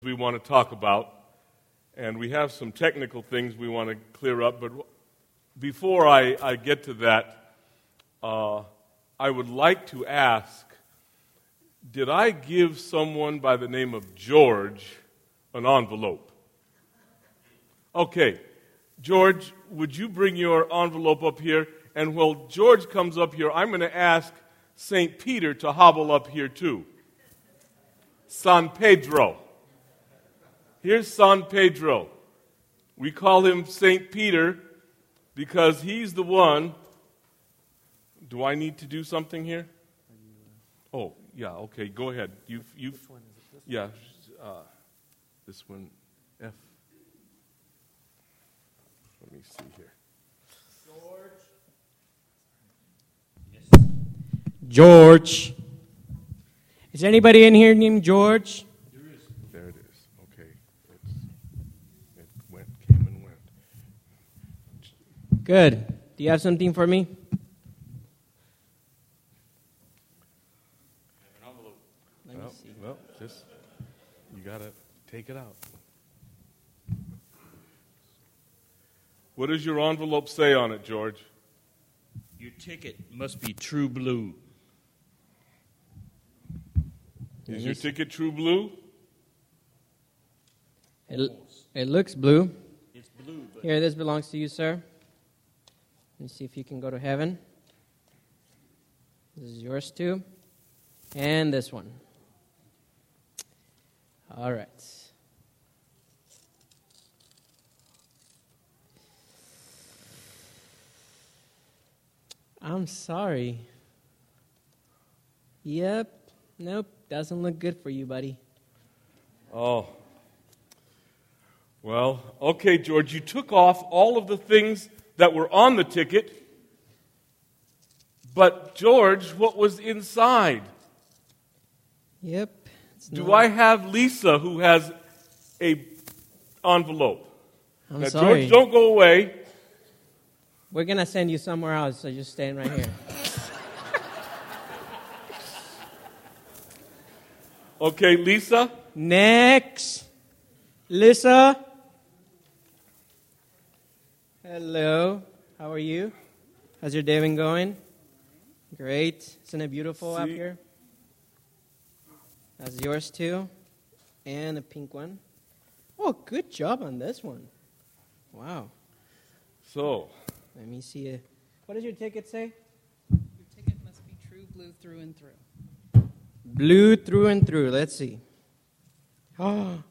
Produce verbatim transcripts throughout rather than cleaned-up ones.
we want to talk about, and we have some technical things we want to clear up, but before I, I get to that, uh, I would like to ask, did I give someone by the name of George an envelope? Okay, George, would you bring your envelope up here? And while George comes up here, I'm going to ask Saint Peter to hobble up here too. San Pedro. Here's San Pedro. We call him Saint Peter because he's the one. Do I need to do something here? Oh, yeah, okay, go ahead. You've, you've, Which one is it? This yeah, uh, this one, F. Let me see here. George. Is anybody in here named George? There it is. Okay. It's, it went, came and went. Good. Do you have something for me? Let me Well, see. well, just, you got to take it out. What does your envelope say on it, George? Your ticket must be true blue. Is your ticket true blue? It, it looks blue. It's blue, but Here, this belongs to you, sir. Let me see if you can go to heaven. This is yours too. And this one. All right. I'm sorry. Yep. Nope. Doesn't look good for you, buddy. Oh. Well, okay, George, you took off all of the things that were on the ticket, but, George, what was inside? Yep. It's Do not- I have Lisa who has a envelope? I'm now, sorry. George, don't go away. We're going to send you somewhere else, so just stand right here. Okay, Lisa? Next. Lisa. Hello. How are you? How's your day been going? Great. Isn't it beautiful up See? here? That's yours too. And a pink one. Oh, good job on this one. Wow. So, Let me see it. What does your ticket say? Your ticket must be true blue through and through. Blue through and through. Let's see. Oh.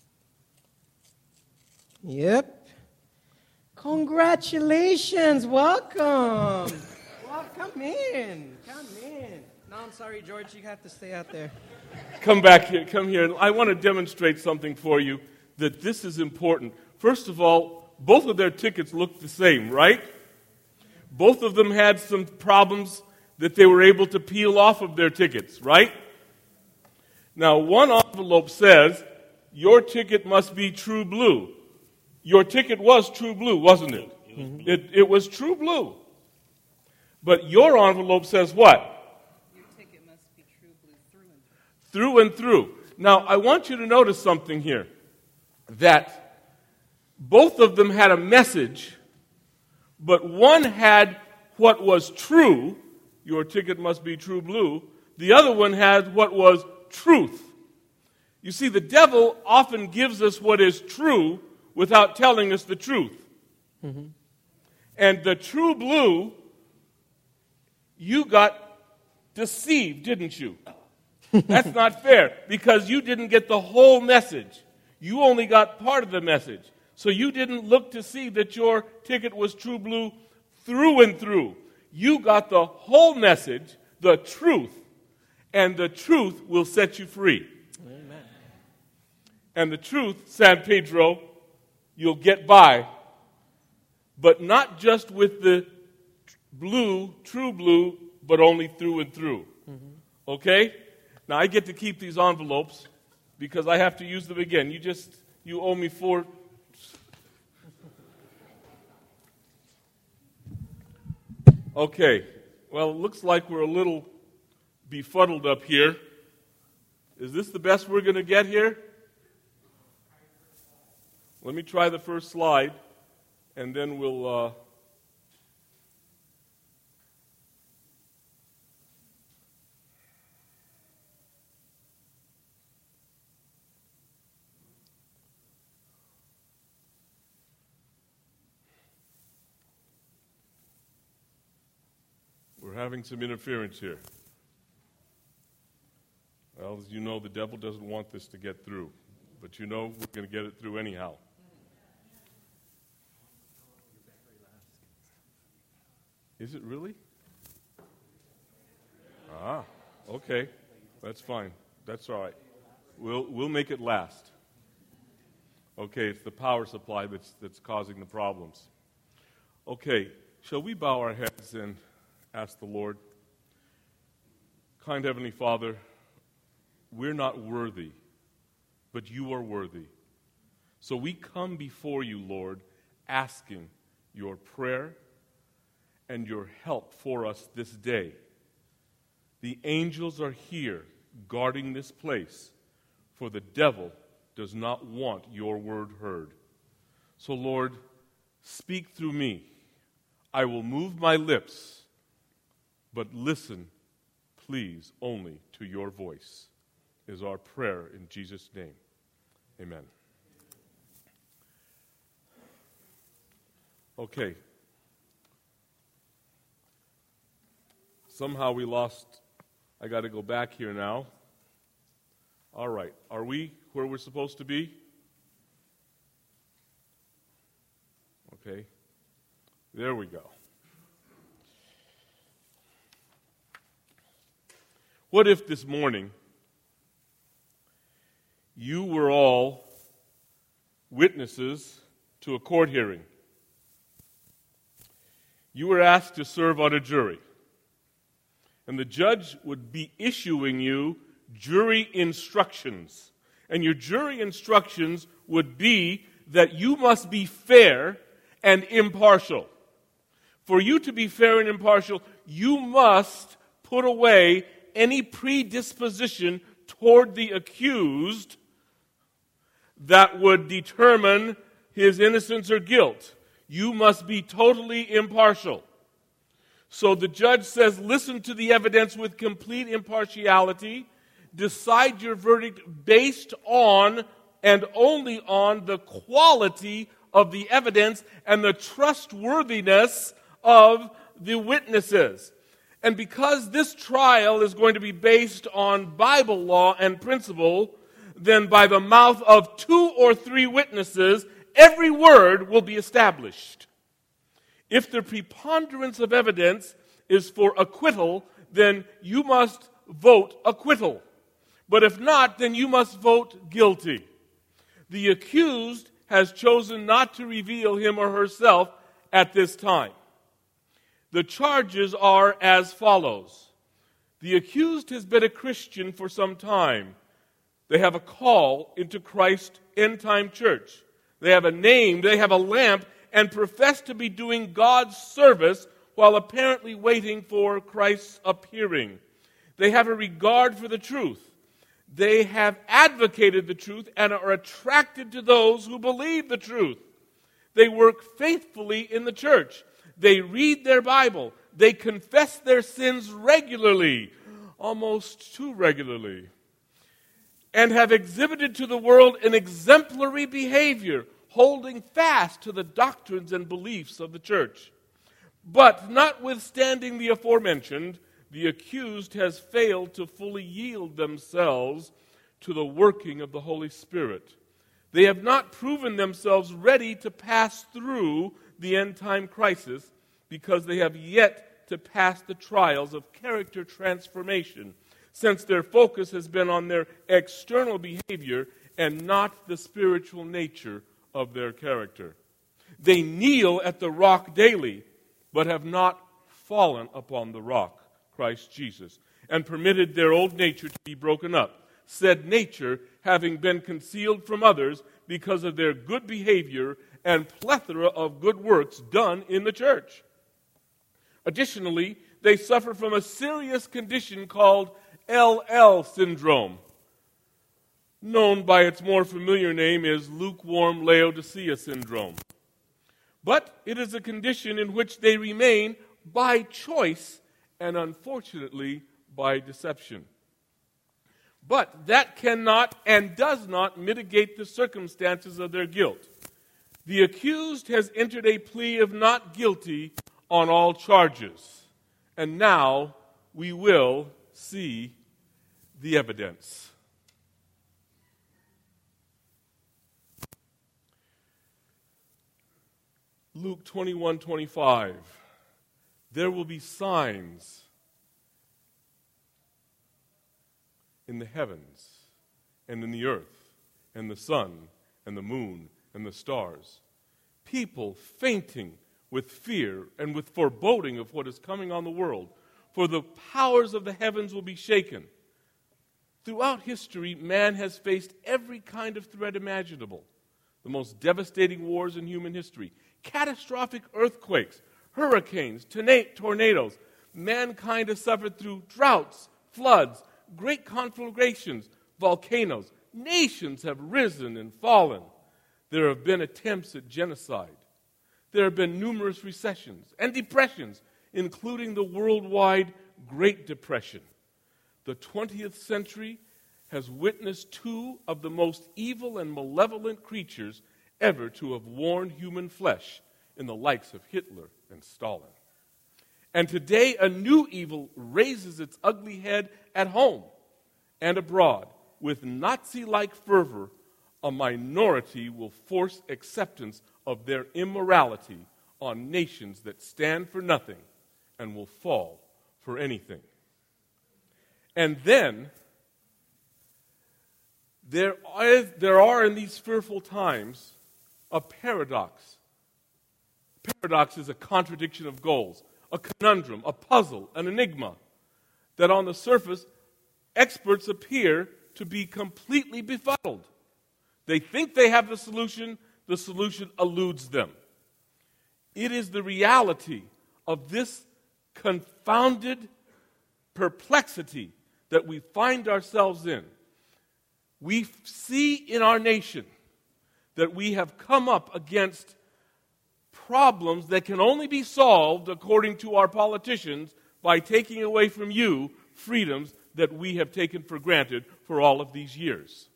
Yep. Congratulations. Welcome. Well, come in. Come in. No, I'm sorry, George. You have to stay out there. come back here, come here. I want to demonstrate something for you that this is important. First of all, both of their tickets looked the same, right? Both of them had some problems that they were able to peel off of their tickets, right? Now, one envelope says, your ticket must be true blue. Your ticket was true blue, wasn't it? It was, blue. It, it was true blue. But your envelope says what? Your ticket must be true blue through and through. Through and through. Now, I want you to notice something here. That both of them had a message, but one had what was true, your ticket must be true blue. The other one had what was truth. You see, the devil often gives us what is true without telling us the truth. Mm-hmm. And the true blue, you got deceived, didn't you? That's not fair, because you didn't get the whole message. You only got part of the message. So you didn't look to see that your ticket was true blue through and through. You got the whole message, the truth, and the truth will set you free. Amen. And the truth, San Pedro, you'll get by, but not just with the blue, true blue, but only through and through. Mm-hmm. Okay? Now, I get to keep these envelopes because I have to use them again. You just, you owe me four. Okay. Well, it looks like we're a little befuddled up here. Is this the best we're going to get here? Let me try the first slide, and then we'll... Uh, We're having some interference here. Well, as you know, the devil doesn't want this to get through. But you know we're going to get it through anyhow. Is it really? Ah, okay. That's fine. That's all right. We'll, we'll make it last. Okay, it's the power supply that's, that's causing the problems. Okay, shall we bow our heads and ask the Lord? Kind Heavenly Father, we're not worthy, but you are worthy. So we come before you, Lord, asking your prayer and your help for us this day. The angels are here guarding this place, for the devil does not want your word heard. So, Lord, speak through me. I will move my lips, but listen, please, only to your voice, is our prayer in Jesus' name. Amen. Okay. Somehow we lost, I got to go back here now. All right. Are we where we're supposed to be? Okay. There we go. What if this morning you were all witnesses to a court hearing? You were asked to serve on a jury, and the judge would be issuing you jury instructions. And your jury instructions would be that you must be fair and impartial. For you to be fair and impartial, you must put away any predisposition toward the accused that would determine his innocence or guilt. You must be totally impartial. So the judge says, listen to the evidence with complete impartiality. Decide your verdict based on and only on the quality of the evidence and the trustworthiness of the witnesses. And because this trial is going to be based on Bible law and principle, then by the mouth of two or three witnesses, every word will be established. If the preponderance of evidence is for acquittal, then you must vote acquittal. But if not, then you must vote guilty. The accused has chosen not to reveal him or herself at this time. The charges are as follows. The accused has been a Christian for some time. They have a call into Christ's end-time church. They have a name, they have a lamp, and profess to be doing God's service while apparently waiting for Christ's appearing. They have a regard for the truth. They have advocated the truth and are attracted to those who believe the truth. They work faithfully in the church. They read their Bible. They confess their sins regularly, almost too regularly, and have exhibited to the world an exemplary behavior, holding fast to the doctrines and beliefs of the church. But notwithstanding the aforementioned, the accused has failed to fully yield themselves to the working of the Holy Spirit. They have not proven themselves ready to pass through the end-time crisis because they have yet to pass the trials of character transformation, since their focus has been on their external behavior and not the spiritual nature of their character. They kneel at the rock daily, but have not fallen upon the rock, Christ Jesus, and permitted their old nature to be broken up, said nature having been concealed from others because of their good behavior and plethora of good works done in the church. Additionally, they suffer from a serious condition called L L syndrome. known by its more familiar name as lukewarm Laodicea syndrome. But it is a condition in which they remain by choice and unfortunately by deception. But that cannot and does not mitigate the circumstances of their guilt. The accused has entered a plea of not guilty on all charges. And now we will see the evidence. Luke twenty-one twenty-five. There will be signs in the heavens and in the earth and the sun and the moon and the stars. People fainting with fear and with foreboding of what is coming on the world. For the powers of the heavens will be shaken. Throughout history, man has faced every kind of threat imaginable. The most devastating wars in human history. Catastrophic earthquakes, hurricanes, tornadoes. Mankind has suffered through droughts, floods, great conflagrations, volcanoes. Nations have risen and fallen. There have been attempts at genocide. There have been numerous recessions and depressions, including the worldwide Great Depression. The twentieth century has witnessed two of the most evil and malevolent creatures ever to have worn human flesh in the likes of Hitler and Stalin. And today a new evil raises its ugly head at home and abroad. With Nazi-like fervor, a minority will force acceptance of their immorality on nations that stand for nothing and will fall for anything. And then, there are, there are in these fearful times a paradox. Paradox is a contradiction of goals, a conundrum, a puzzle, an enigma, that on the surface, experts appear to be completely befuddled. They think they have the solution, the solution eludes them. It is the reality of this confounded perplexity that we find ourselves in. We see in our nation that we have come up against problems that can only be solved, according to our politicians, by taking away from you freedoms that we have taken for granted for all of these years.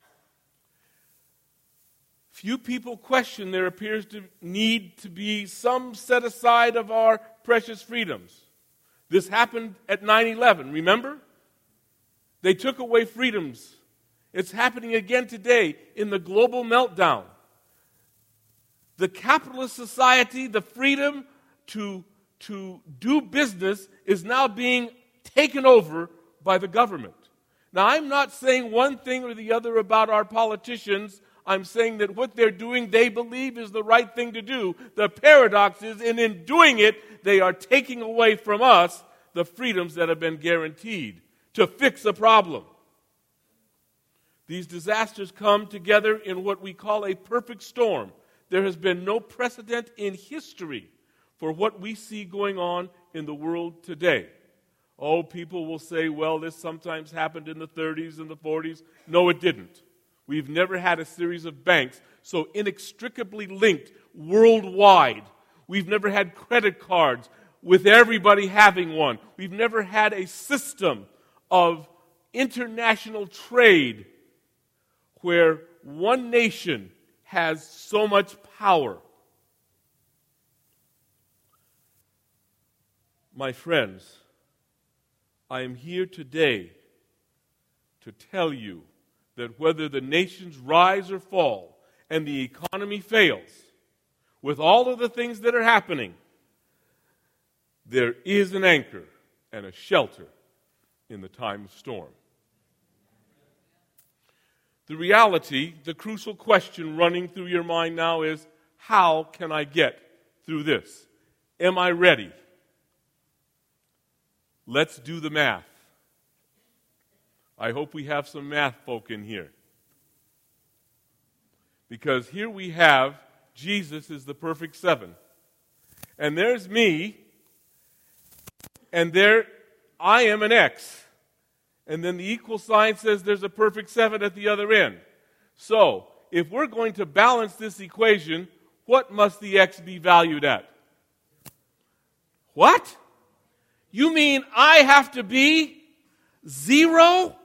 Few people question there appears to need to be some set aside of our precious freedoms. This happened at nine eleven, remember? They took away freedoms. It's happening again today in the global meltdown. The capitalist society, the freedom to, to do business is now being taken over by the government. Now, I'm not saying one thing or the other about our politicians. I'm saying that what they're doing, they believe is the right thing to do. The paradox is, and in doing it, they are taking away from us the freedoms that have been guaranteed to fix a problem. These disasters come together in what we call a perfect storm. There has been no precedent in history for what we see going on in the world today. Oh, people will say, well, this sometimes happened in the thirties and the forties. No, it didn't. We've never had a series of banks so inextricably linked worldwide. We've never had credit cards with everybody having one. We've never had a system of international trade where one nation has so much power. My friends, I am here today to tell you that whether the nations rise or fall and the economy fails, with all of the things that are happening, there is an anchor and a shelter in the time of storm. The reality, the crucial question running through your mind now is, how can I get through this? Am I ready? Let's do the math. I hope we have some math folk in here. Because here we have Jesus is the perfect seven. And there's me, and there I am an X. And then the equal sign says there's a perfect seven at the other end. So, if we're going to balance this equation, what must the x be valued at? What? You mean I have to be zero?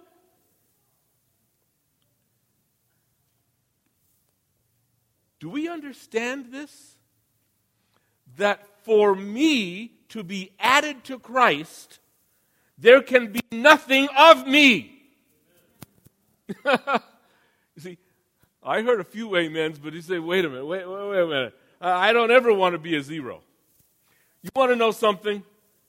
Do we understand this? That for me to be added to Christ, there can be nothing of me. You see, I heard a few amens, but he said, wait a minute, wait, wait, wait a minute. I don't ever want to be a zero. You want to know something?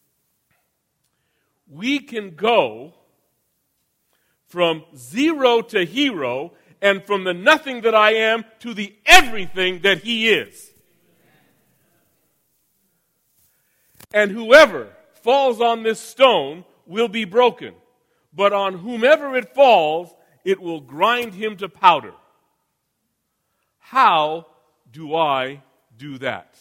We can go from zero to hero, and from the nothing that I am to the everything that he is. And whoever falls on this stone will be broken, but on whomever it falls, it will grind him to powder. How do I do that?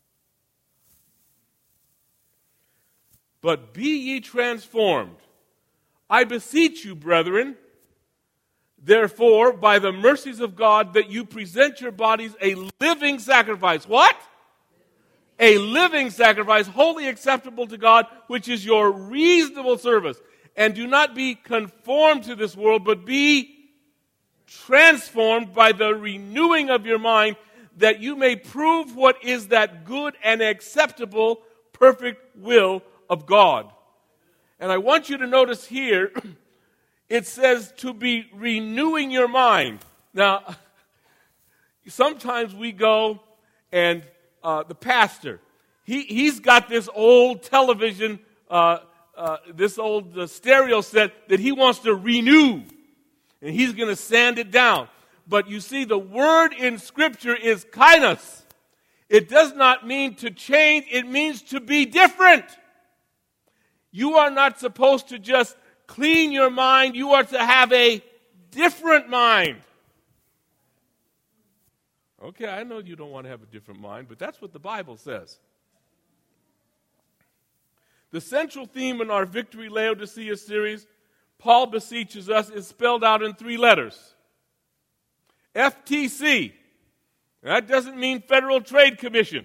But be ye transformed, I beseech you, brethren, therefore, by the mercies of God, that you present your bodies a living sacrifice. What? A living sacrifice, wholly acceptable to God, which is your reasonable service. And do not be conformed to this world, but be transformed by the renewing of your mind, that you may prove what is that good and acceptable, perfect will of God. And I want you to notice here, it says to be renewing your mind. Now, sometimes we go and uh, the pastor, he, he's got this old television, uh, uh, this old uh, stereo set that he wants to renew. And he's going to sand it down. But you see, the word in Scripture is kainos. It does not mean to change. It means to be different. You are not supposed to just clean your mind. You are to have a different mind. Okay, I know you don't want to have a different mind, but that's what the Bible says. The central theme in our Victory Laodicea series, Paul beseeches us, is spelled out in three letters. F T C. That doesn't mean Federal Trade Commission.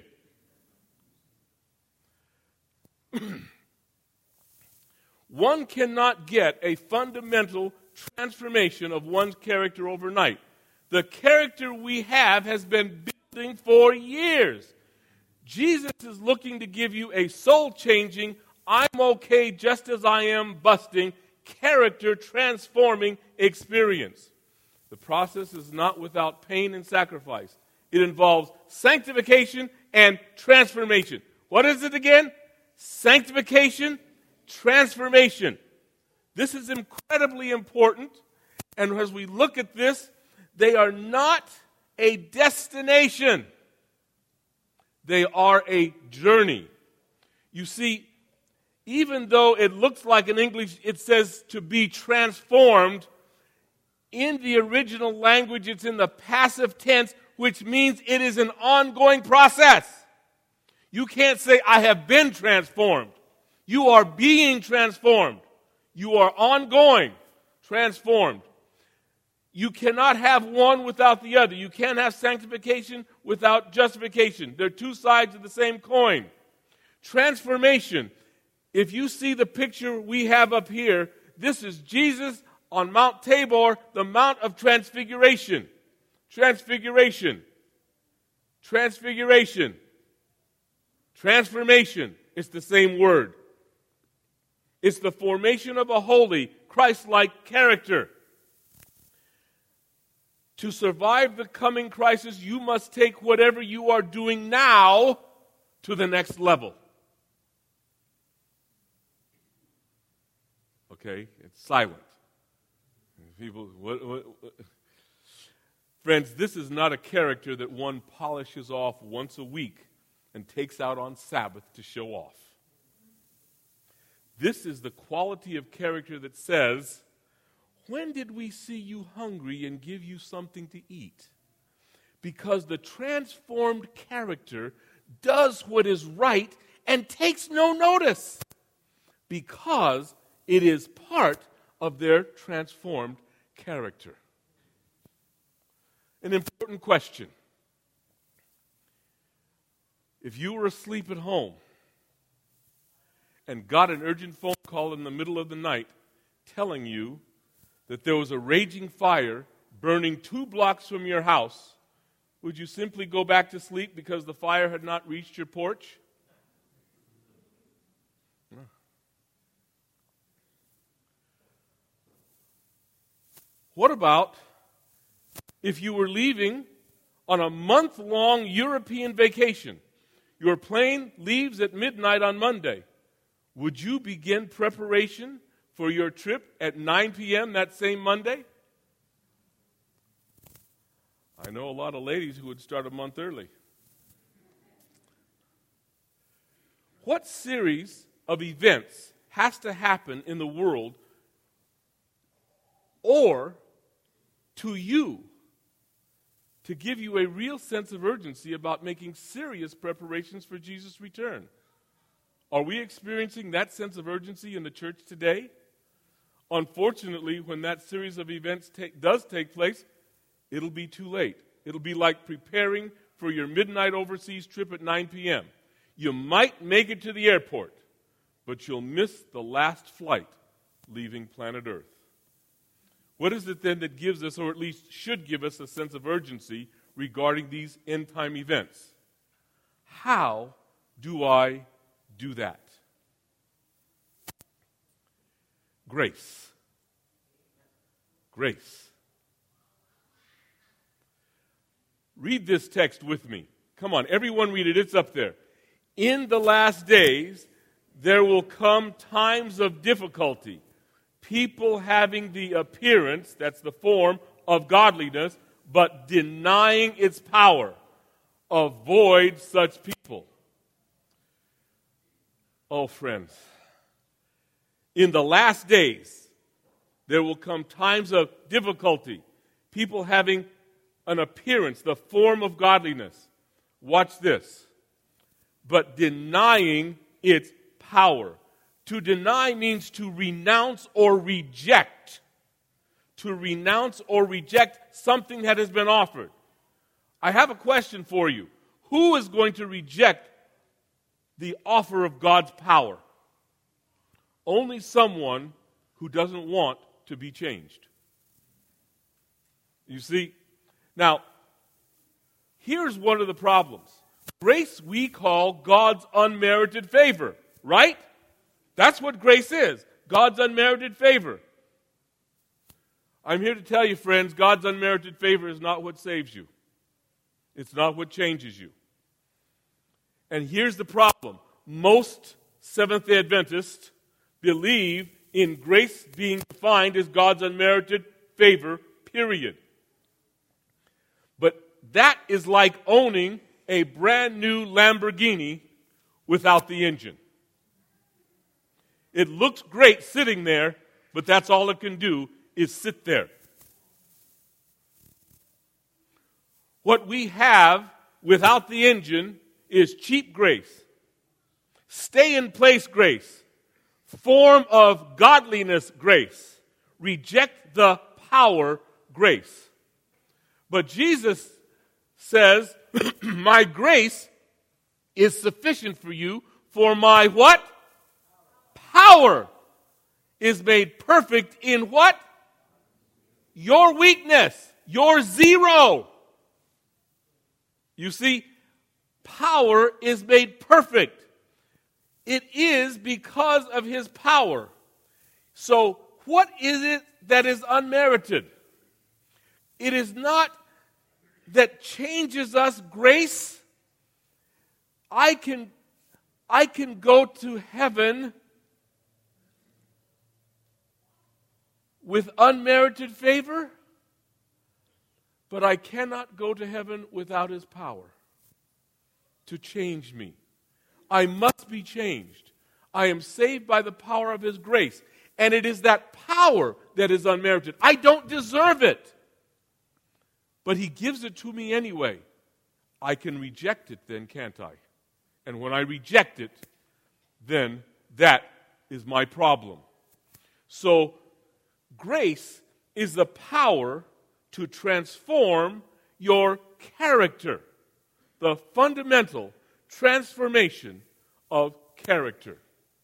One cannot get a fundamental transformation of one's character overnight. The character we have has been building for years. Jesus is looking to give you a soul-changing, I'm okay just as I am busting, character transforming experience. The process is not without pain and sacrifice. It involves sanctification and transformation. What is it again? Sanctification, transformation. This is incredibly important. And as we look at this, they are not a destination. They are a journey. You see, even though it looks like in English it says to be transformed, in the original language it's in the passive tense, which means it is an ongoing process. You can't say, I have been transformed. You are being transformed. You are ongoing, transformed. You cannot have one without the other. You can't have sanctification without justification. They're two sides of the same coin. Transformation. If you see the picture we have up here, this is Jesus on Mount Tabor, the Mount of Transfiguration. Transfiguration. Transfiguration. Transformation. It's the same word. It's the formation of a holy, Christ-like character. To survive the coming crisis, you must take whatever you are doing now to the next level. Okay, it's silent. People, what, what, what? Friends, this is not a character that one polishes off once a week and takes out on Sabbath to show off. This is the quality of character that says, when did we see you hungry and give you something to eat? Because the transformed character does what is right and takes no notice. Because it is part of their transformed character. An important question. If you were asleep at home and got an urgent phone call in the middle of the night telling you that there was a raging fire burning two blocks from your house, would you simply go back to sleep because the fire had not reached your porch? No. What about if you were leaving on a month-long European vacation? Your plane leaves at midnight on Monday. Would you begin preparation for your trip at nine p.m. that same Monday? I know a lot of ladies who would start a month early. What series of events has to happen in the world or to you to give you a real sense of urgency about making serious preparations for Jesus' return? Are we experiencing that sense of urgency in the church today? Unfortunately, when that series of events take, does take place, it'll be too late. It'll be like preparing for your midnight overseas trip at nine p.m. You might make it to the airport, but you'll miss the last flight leaving planet Earth. What is it then that gives us, or at least should give us, a sense of urgency regarding these end-time events? How do I do that? Grace. Grace. Read this text with me. Come on, everyone read it. It's up there. In the last days, there will come times of difficulty. People having the appearance, that's the form, of godliness, but denying its power. Avoid such people. Oh, friends, in the last days, there will come times of difficulty. People having an appearance, the form of godliness. Watch this. But denying its power. To deny means to renounce or reject. To renounce or reject something that has been offered. I have a question for you. Who is going to reject the offer of God's power? Only someone who doesn't want to be changed. You see? Now, here's one of the problems. Grace we call God's unmerited favor, right? That's what grace is, God's unmerited favor. I'm here to tell you, friends, God's unmerited favor is not what saves you. It's not what changes you. And here's the problem. Most Seventh-day Adventists believe in grace being defined as God's unmerited favor, period. But that is like owning a brand new Lamborghini without the engine. It looks great sitting there, but that's all it can do is sit there. What we have without the engine is cheap grace, stay in place grace, form of godliness grace, reject the power grace. But Jesus says, my grace is sufficient for you, for my what? Power is made perfect in what? Your weakness, your zero. You see, power is made perfect. It is because of his power. So, what is it that is unmerited? It is not that changes us grace. I can, I can go to heaven with unmerited favor, but I cannot go to heaven without his power to change me. I must be changed. I am saved by the power of his grace. And it is that power that is unmerited. I don't deserve it. But he gives it to me anyway. I can reject it then, can't I? And when I reject it, then that is my problem. So Grace is the power to transform your character. The fundamental transformation of character.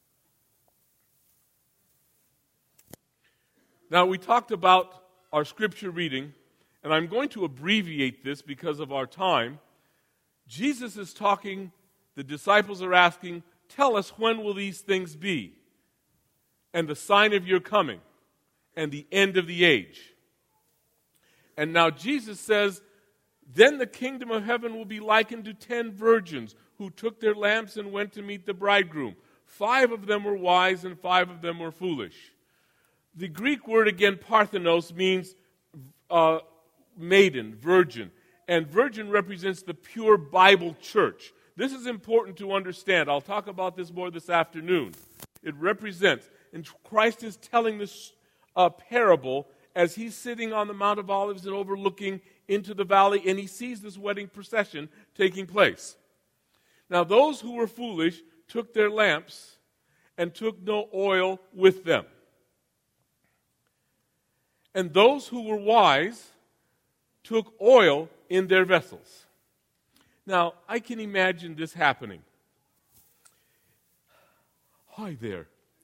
Now, we talked about our scripture reading, and I'm going to abbreviate this because of our time. Jesus is talking, the disciples are asking, tell us, when will these things be? And the sign of your coming, and the end of the age. And now Jesus says, then the kingdom of heaven will be likened to ten virgins who took their lamps and went to meet the bridegroom. Five of them were wise and five of them were foolish. The Greek word again, parthenos, means uh, maiden, virgin. And virgin represents the pure Bible church. This is important to understand. I'll talk about this more this afternoon. It represents, and Christ is telling this uh, parable as he's sitting on the Mount of Olives and overlooking into the valley, and he sees this wedding procession taking place. Now, those who were foolish took their lamps and took no oil with them. And those who were wise took oil in their vessels. Now, I can imagine this happening. Hi there.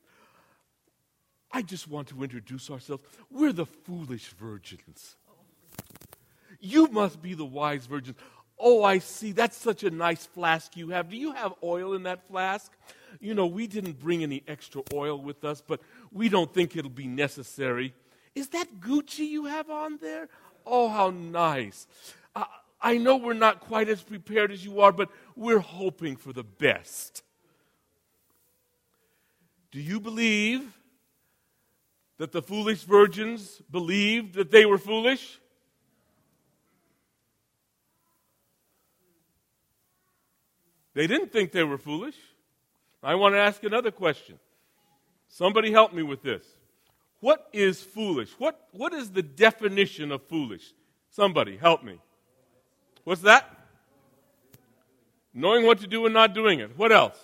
I just want to introduce ourselves. We're the foolish virgins. You must be the wise virgins. Oh, I see. That's such a nice flask you have. Do you have oil in that flask? You know, we didn't bring any extra oil with us, but we don't think it'll be necessary. Is that Gucci you have on there? Oh, how nice. Uh, I know we're not quite as prepared as you are, but we're hoping for the best. Do you believe that the foolish virgins believed that they were foolish? They didn't think they were foolish. I want to ask another question. Somebody help me with this. What is foolish? What, what is the definition of foolish? Somebody help me. What's that? Knowing what to do and not doing it. What else?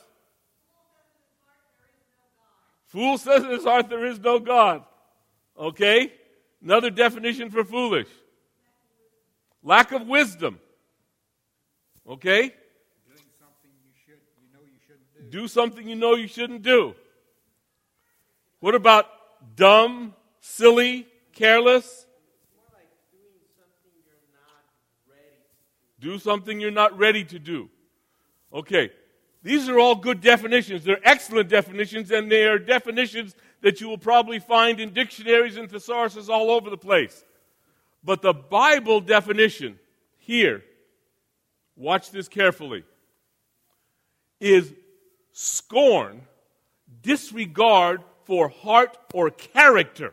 Fool says in his heart there is no God. Okay? Another definition for foolish. Lack of wisdom. Okay? Doing something you should, you know you shouldn't do. Do something you know you shouldn't do. What about dumb, silly, careless? More like doing something you're not ready to Do something you're not ready to do. Okay. These are all good definitions. They're excellent definitions, and they are definitions that you will probably find in dictionaries and thesauruses all over the place. But the Bible definition here, watch this carefully, is scorn, disregard for heart or character.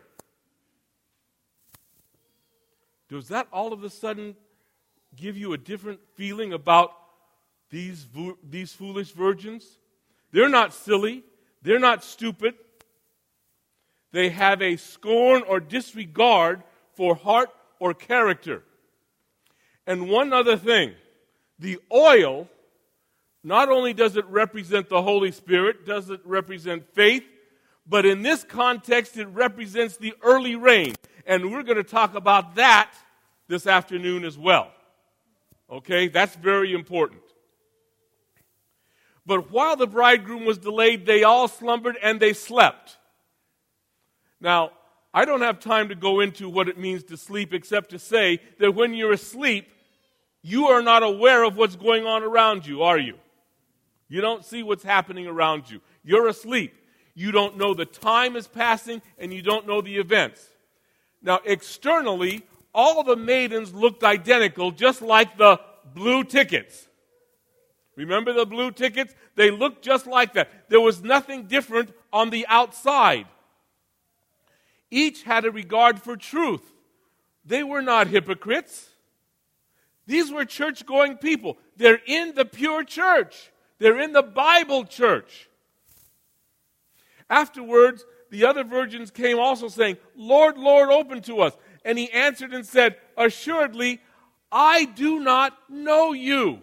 Does that all of a sudden give you a different feeling about these, vo- these foolish virgins? They're not silly. They're not stupid. They have a scorn or disregard for heart or character. And one other thing, the oil, not only does it represent the Holy Spirit, does it represent faith, but in this context, it represents the early rain. And we're going to talk about that this afternoon as well. Okay, that's very important. But while the bridegroom was delayed, they all slumbered and they slept. Now, I don't have time to go into what it means to sleep except to say that when you're asleep, you are not aware of what's going on around you, are you? You don't see what's happening around you. You're asleep. You don't know the time is passing and you don't know the events. Now, externally, all the maidens looked identical, just like the blue tickets. Remember the blue tickets? They looked just like that. There was nothing different on the outside. Each had a regard for truth. They were not hypocrites. These were church-going people. They're in the pure church. They're in the Bible church. Afterwards, the other virgins came also saying, Lord, Lord, open to us. And he answered and said, assuredly, I do not know you.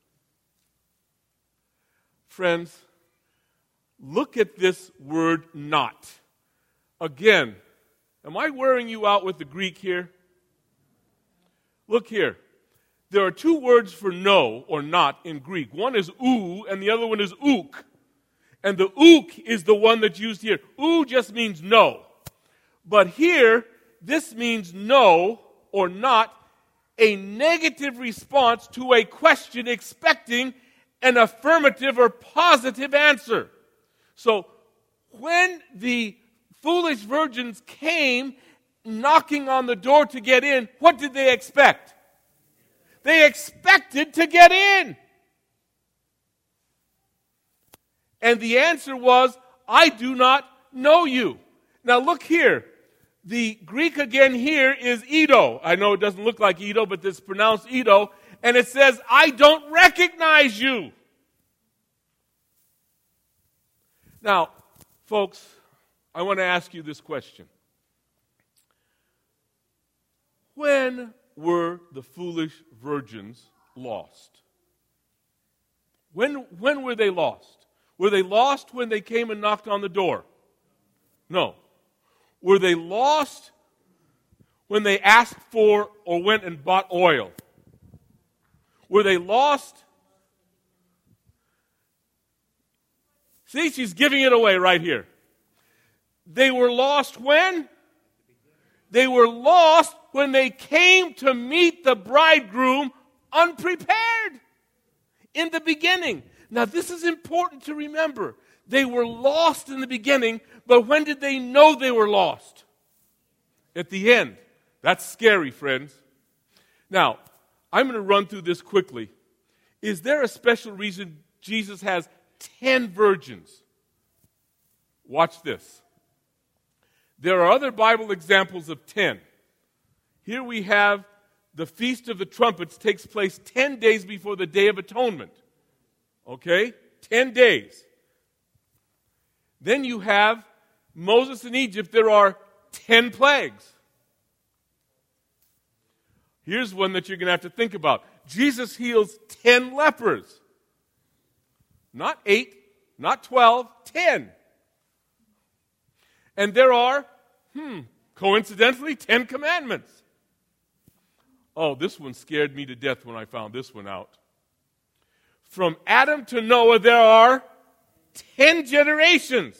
Friends, look at this word not. Again, Am I wearing you out with the Greek here? Look here. There are two words for no or not in Greek. One is ou and the other one is ook. And the ook is the one that's used here. Ou just means no. But here, this means no or not, a negative response to a question expecting an affirmative or positive answer. So, when the foolish virgins came knocking on the door to get in, what did they expect? They expected to get in. And the answer was, I do not know you. Now look here. The Greek again here is Edo. I know it doesn't look like Edo, but it's pronounced Edo. And it says, I don't recognize you. Now, folks, I want to ask you this question. When were the foolish virgins lost? When, when were they lost? Were they lost when they came and knocked on the door? No. Were they lost when they asked for or went and bought oil? Were they lost? See, she's giving it away right here. They were lost when? They were lost when they came to meet the bridegroom unprepared in the beginning. Now, this is important to remember. They were lost in the beginning, but when did they know they were lost? At the end. That's scary, friends. Now, I'm going to run through this quickly. Is there a special reason Jesus has ten virgins? Watch this. There are other Bible examples of ten. Here we have the Feast of the Trumpets takes place ten days before the Day of Atonement. Okay? Ten days. Then you have Moses in Egypt. There are ten plagues. Here's one that you're going to have to think about. Jesus heals ten lepers. Not eight, not twelve, ten. And there are, hmm, coincidentally, ten commandments. Oh, this one scared me to death when I found this one out. From Adam to Noah, there are ten generations.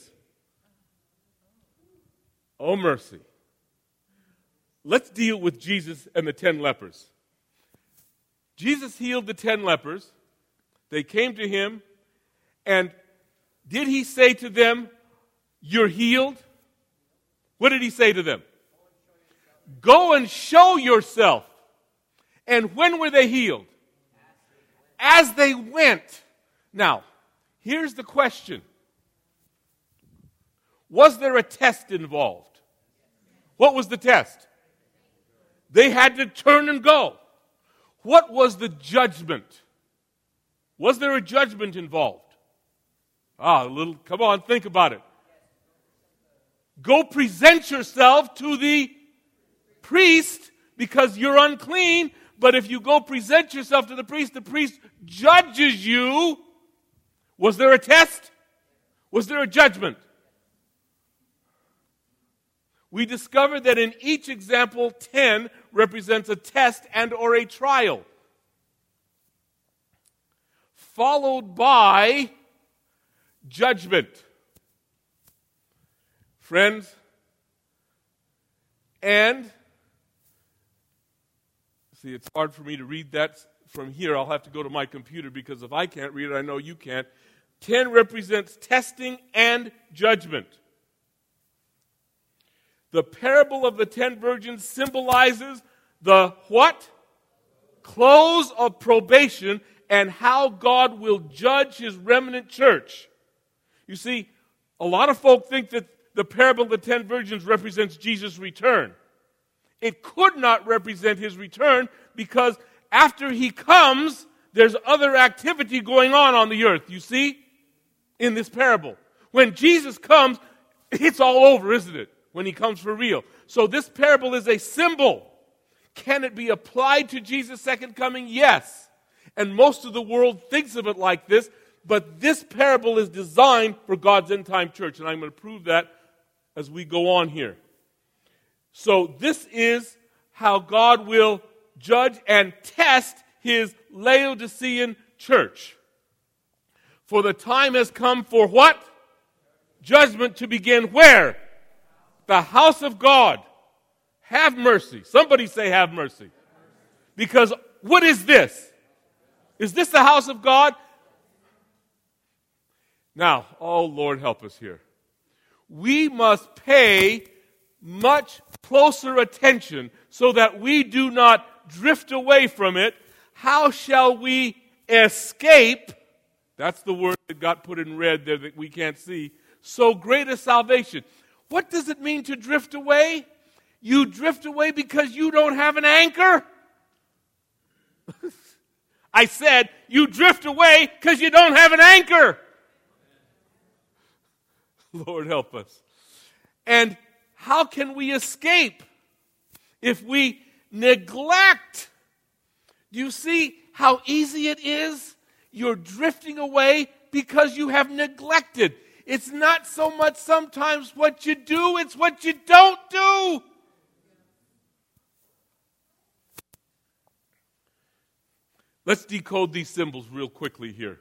Oh, mercy. Let's deal with Jesus and the ten lepers. Jesus healed the ten lepers. They came to him, and did he say to them, you're healed? What did he say to them? Go and show yourself. And when were they healed? As they went. Now, here's the question. Was there a test involved? What was the test? They had to turn and go. What was the judgment? Was there a judgment involved? Ah, a little, come on, think about it. Go present yourself to the priest because you're unclean. But if you go present yourself to the priest, the priest judges you. Was there a test? Was there a judgment? We discovered that in each example, ten represents a test and or a trial, followed by judgment. Friends, and, see, it's hard for me to read that from here. I'll have to go to my computer because if I can't read it, I know you can't. ten represents testing and judgment. The parable of the ten virgins symbolizes the what? Close of probation and how God will judge his remnant church. You see, a lot of folk think that the parable of the ten virgins represents Jesus' return. It could not represent his return because after he comes, there's other activity going on on the earth, you see, in this parable. When Jesus comes, it's all over, isn't it? When he comes for real. So this parable is a symbol. Can it be applied to Jesus' second coming? Yes. And most of the world thinks of it like this, but this parable is designed for God's end-time church, and I'm going to prove that as we go on here. So this is how God will judge and test his Laodicean church. For the time has come for what? Judgment to begin where? The house of God. Have mercy. Somebody say have mercy. Because what is this? Is this the house of God? Now, oh Lord, help us here. We must pay much closer attention so that we do not drift away from it. How shall we escape? That's the word that got put in red there that we can't see. So great a salvation. What does it mean to drift away? You drift away because you don't have an anchor? I said, you drift away because you don't have an anchor. Lord help us. And how can we escape if we neglect? Do you see how easy it is? You're drifting away because you have neglected. It's not so much sometimes what you do, it's what you don't do. Let's decode these symbols real quickly here.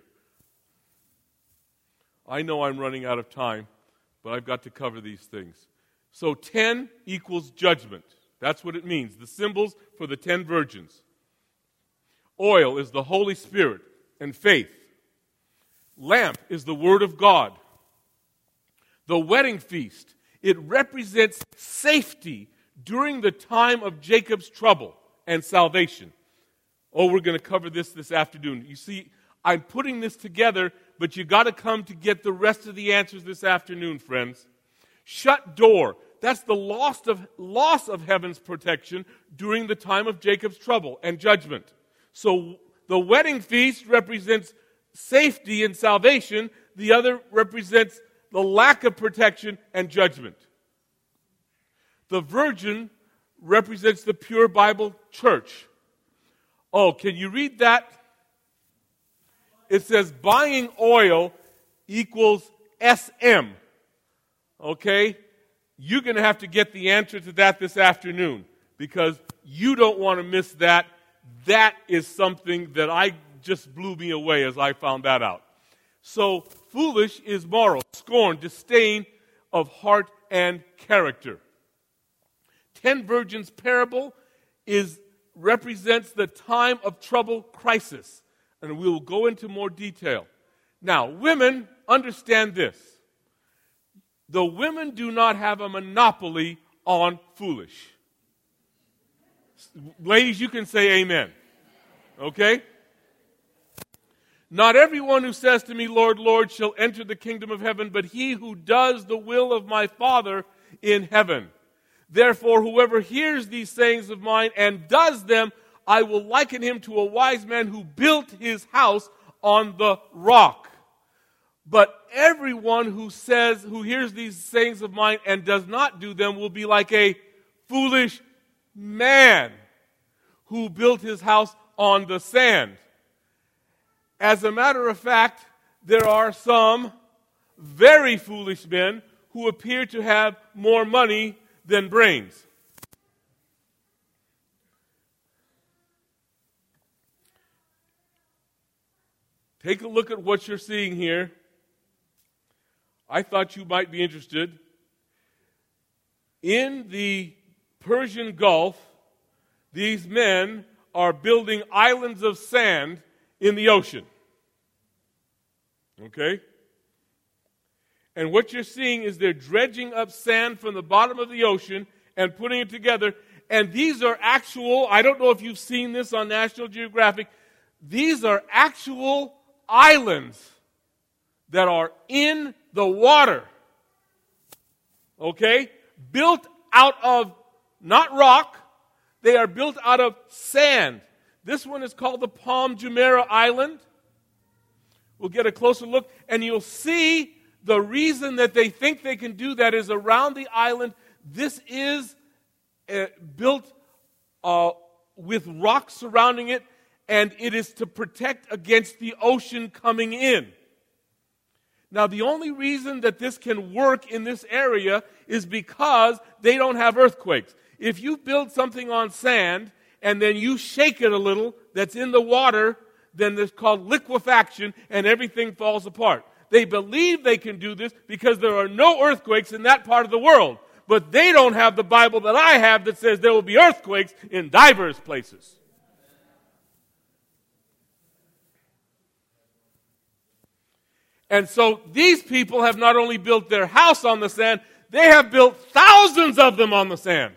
I know I'm running out of time, but I've got to cover these things. So ten equals judgment. That's what it means. The symbols for the ten virgins. Oil is the Holy Spirit and faith. Lamp is the Word of God. The wedding feast, it represents safety during the time of Jacob's trouble and salvation. Oh, we're going to cover this this afternoon. You see, I'm putting this together, but you got to come to get the rest of the answers this afternoon, friends. Shut door. That's the loss of, loss of heaven's protection during the time of Jacob's trouble and judgment. So the wedding feast represents safety and salvation. The other represents the lack of protection and judgment. The virgin represents the pure Bible church. Oh, can you read that? It says buying oil equals S M. Okay? You're going to have to get the answer to that this afternoon because you don't want to miss that. That is something that I just blew me away as I found that out. So, foolish is moral, scorn, disdain of heart and character. Ten virgins parable is represents the time of trouble crisis. And we will go into more detail. Now, women, understand this. The women do not have a monopoly on foolish. Ladies, you can say amen. Okay? Not everyone who says to me, Lord, Lord, shall enter the kingdom of heaven, but he who does the will of my Father in heaven. Therefore, whoever hears these sayings of mine and does them, I will liken him to a wise man who built his house on the rock. But everyone who says, who hears these sayings of mine and does not do them will be like a foolish man who built his house on the sand. As a matter of fact, there are some very foolish men who appear to have more money than brains. Take a look at what you're seeing here. I thought you might be interested. In the Persian Gulf, these men are building islands of sand in the ocean. Okay? And what you're seeing is they're dredging up sand from the bottom of the ocean and putting it together. And these are actual, I don't know if you've seen this on National Geographic, these are actual islands that are in the water. Okay? Built out of, not rock, they are built out of sand. This one is called the Palm Jumeirah Island. We'll get a closer look, and you'll see the reason that they think they can do that is around the island. This is uh, built uh, with rocks surrounding it, and it is to protect against the ocean coming in. Now, the only reason that this can work in this area is because they don't have earthquakes. If you build something on sand and then you shake it a little that's in the water, then it's called liquefaction and everything falls apart. They believe they can do this because there are no earthquakes in that part of the world. But they don't have the Bible that I have that says there will be earthquakes in diverse places. And so these people have not only built their house on the sand, they have built thousands of them on the sand.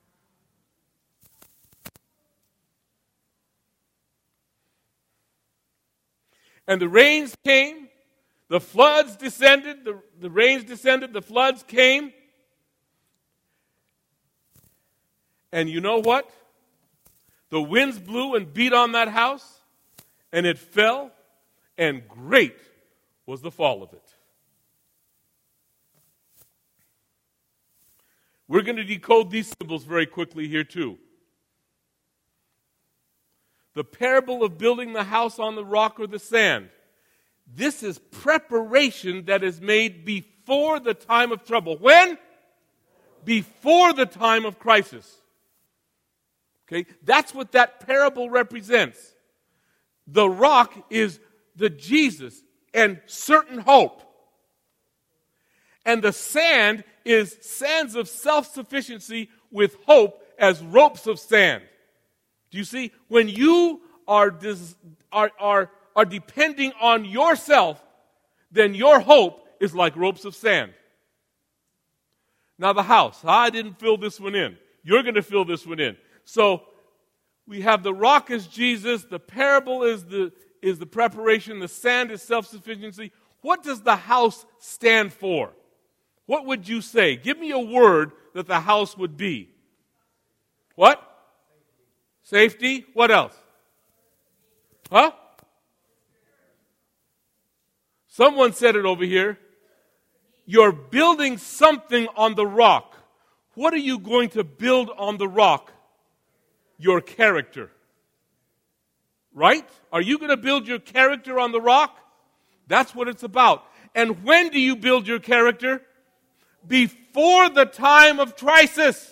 And the rains came, the floods descended, the, the rains descended, the floods came. And you know what? The winds blew and beat on that house, and it fell, and great was the fall of it. We're going to decode these symbols very quickly here too. The parable of building the house on the rock or the sand. This is preparation that is made before the time of trouble. When? Before the time of crisis. Okay, that's what that parable represents. The rock is the Jesus and certain hope. And the sand is sands of self-sufficiency with hope as ropes of sand. Do you see? When you are, dis- are, are, are depending on yourself, then your hope is like ropes of sand. Now the house, I didn't fill this one in. You're going to fill this one in. So we have the rock as Jesus, the parable is the, is the preparation, the sand is self-sufficiency. What does the house stand for? What would you say? Give me a word that the house would be. What? Safety. What else? Huh? Someone said it over here. You're building something on the rock. What are you going to build on the rock? Your character. Right? Are you going to build your character on the rock? That's what it's about. And when do you build your character? Before the time of crisis.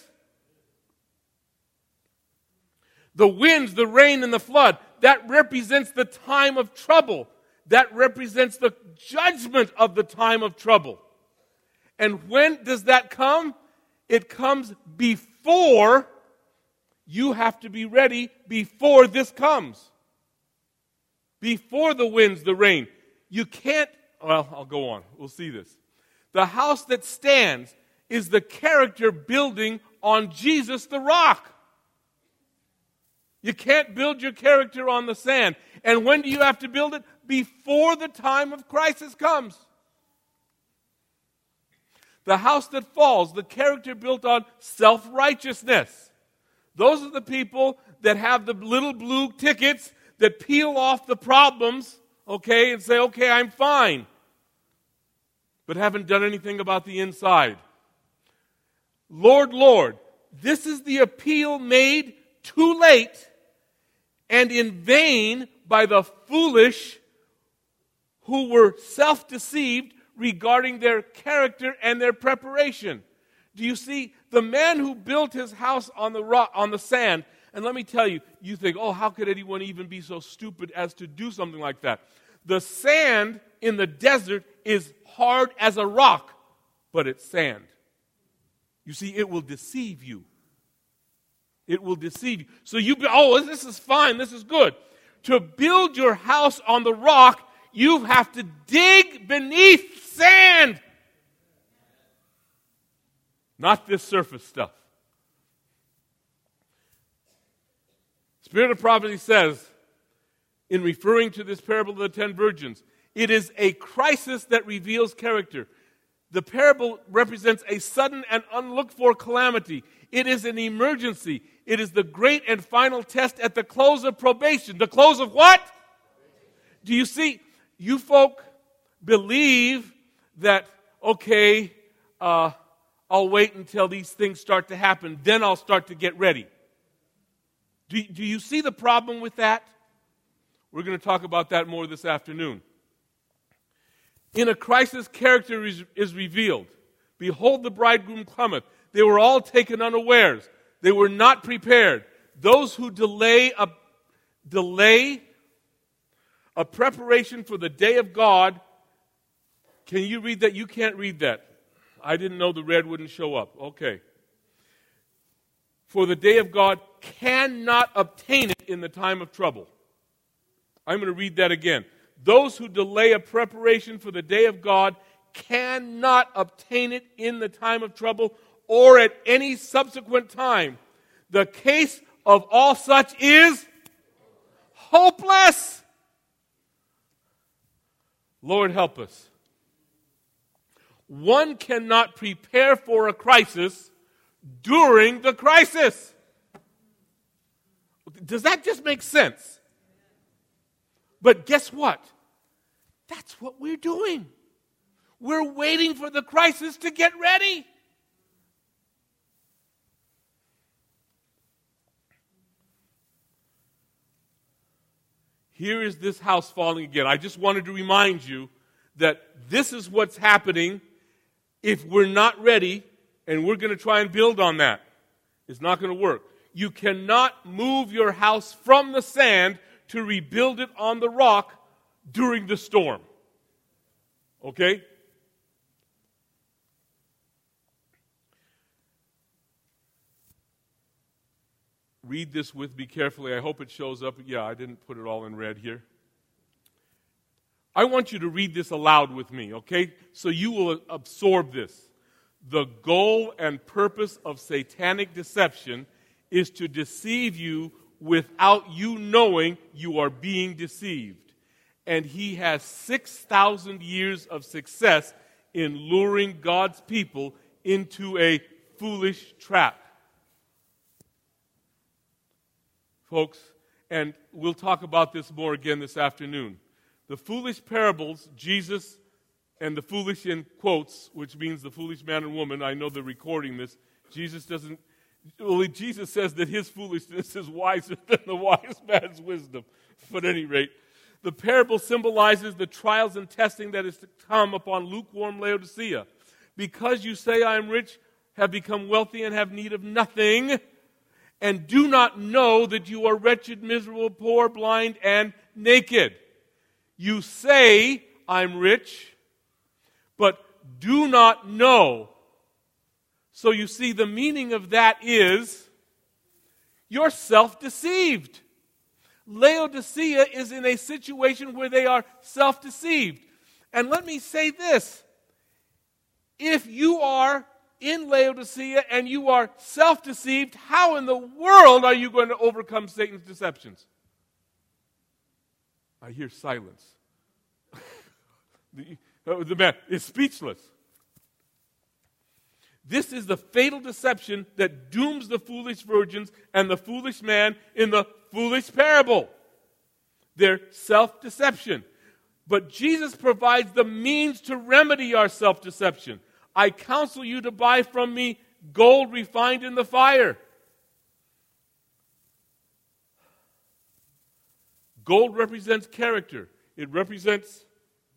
The winds, the rain, and the flood, that represents the time of trouble. That represents the judgment of the time of trouble. And when does that come? It comes before. You have to be ready before this comes. Before the winds, the rain. You can't, well, I'll go on. We'll see this. The house that stands is the character building on Jesus the rock. You can't build your character on the sand. And when do you have to build it? Before the time of crisis comes. The house that falls, the character built on self-righteousness. Those are the people that have the little blue tickets that peel off the problems, okay, and say, okay, I'm fine, but haven't done anything about the inside. Lord, Lord, this is the appeal made too late and in vain by the foolish who were self-deceived regarding their character and their preparation. Do you see? The man who built his house on the rock, on the sand, and let me tell you, you think, oh, how could anyone even be so stupid as to do something like that? The sand in the desert is hard as a rock, but it's sand. You see, it will deceive you. It will deceive you. So you, oh, this is fine, this is good. To build your house on the rock, you have to dig beneath sand. Not this surface stuff. Spirit of prophecy says, in referring to this parable of the ten virgins, it is a crisis that reveals character. The parable represents a sudden and unlooked for calamity. It is an emergency. It is the great and final test at the close of probation. The close of what? Do you see? You folk believe that, okay, uh, I'll wait until these things start to happen, then I'll start to get ready. Do, do you see the problem with that? We're going to talk about that more this afternoon. In a crisis, character is, is revealed. Behold, the bridegroom cometh. They were all taken unawares. They were not prepared. Those who delay a delay a preparation for the day of God. Can you read that? You can't read that. I didn't know the red wouldn't show up. Okay. For the day of God cannot obtain it in the time of trouble. I'm going to read that again. Those who delay a preparation for the day of God cannot obtain it in the time of trouble or at any subsequent time. The case of all such is hopeless. Lord, help us. One cannot prepare for a crisis during the crisis. Does that just make sense? But guess what? That's what we're doing. We're waiting for the crisis to get ready. Here is this house falling again. I just wanted to remind you that this is what's happening if we're not ready and we're going to try and build on that. It's not going to work. You cannot move your house from the sand to rebuild it on the rock during the storm. Okay? Read this with me carefully. I hope it shows up. Yeah, I didn't put it all in red here. I want you to read this aloud with me, okay? So you will absorb this. The goal and purpose of satanic deception is to deceive you without you knowing you are being deceived. And he has six thousand years of success in luring God's people into a foolish trap. Folks, and we'll talk about this more again this afternoon. The foolish parables, Jesus and the foolish in quotes, which means the foolish man and woman, I know they're recording this. Jesus doesn't, well, Jesus says that his foolishness is wiser than the wise man's wisdom. But at any rate, the parable symbolizes the trials and testing that is to come upon lukewarm Laodicea. Because you say, I am rich, have become wealthy, and have need of nothing, and do not know that you are wretched, miserable, poor, blind, and naked. You say, I'm rich, but do not know. So you see, the meaning of that is, you're self-deceived. Laodicea is in a situation where they are self-deceived. And let me say this. If you are in Laodicea and you are self-deceived, how in the world are you going to overcome Satan's deceptions? I hear silence. the, the man is speechless. This is the fatal deception that dooms the foolish virgins and the foolish man in the foolish parable. Their self-deception. But Jesus provides the means to remedy our self-deception. I counsel you to buy from me gold refined in the fire. Gold represents character. It represents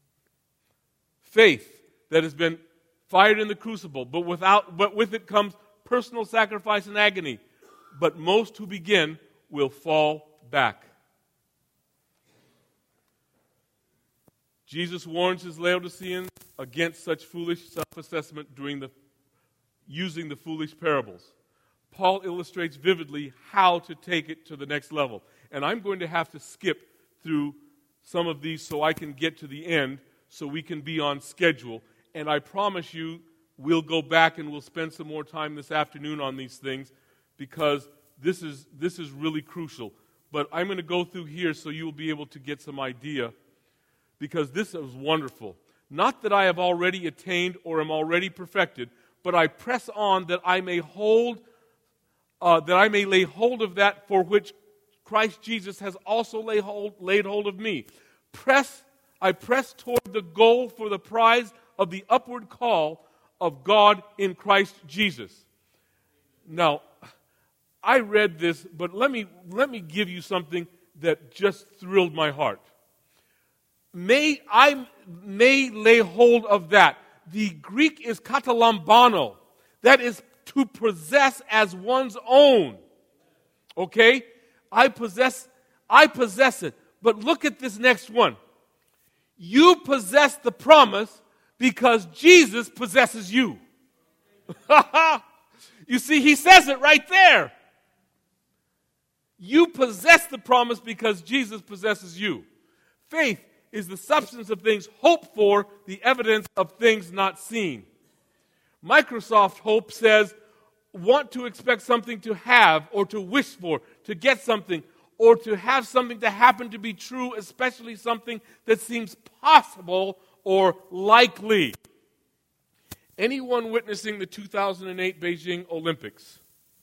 faith that has been fired in the crucible, but without, but with it comes personal sacrifice and agony. But most who begin will fall back. Jesus warns his Laodiceans against such foolish self-assessment during the using the foolish parables. Paul illustrates vividly how to take it to the next level. And I'm going to have to skip through some of these so I can get to the end so we can be on schedule. And I promise you we'll go back and we'll spend some more time this afternoon on these things because this is this is really crucial. But I'm going to go through here so you'll be able to get some idea because this is wonderful. Not that I have already attained or am already perfected, but I press on that I may hold, uh, that I may lay hold of that for which Christ Jesus has also lay hold, laid hold of me. Press, I press toward the goal for the prize of the upward call of God in Christ Jesus. Now, I read this, but let me let me give you something that just thrilled my heart. May I may lay hold of that. The Greek is katalambano. That is to possess as one's own. Okay? I possess, I possess it. But look at this next one. You possess the promise because Jesus possesses you. You see, he says it right there. You possess the promise because Jesus possesses you. Faith is the substance of things hoped for, the evidence of things not seen. Microsoft Hope says, want to expect something to have or to wish for, to get something, or to have something to happen to be true, especially something that seems possible or likely. Anyone witnessing the two thousand eight Beijing Olympics?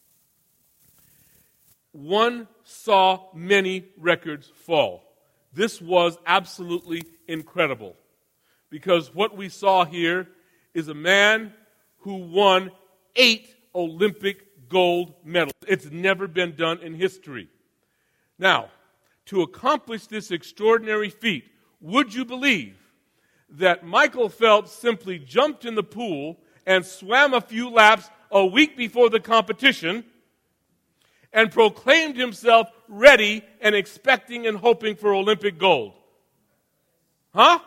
One saw many records fall. This was absolutely incredible. Because what we saw here is a man who won eight Olympic gold medals. It's never been done in history. Now, to accomplish this extraordinary feat, would you believe that Michael Phelps simply jumped in the pool and swam a few laps a week before the competition and proclaimed himself ready and expecting and hoping for Olympic gold? Huh?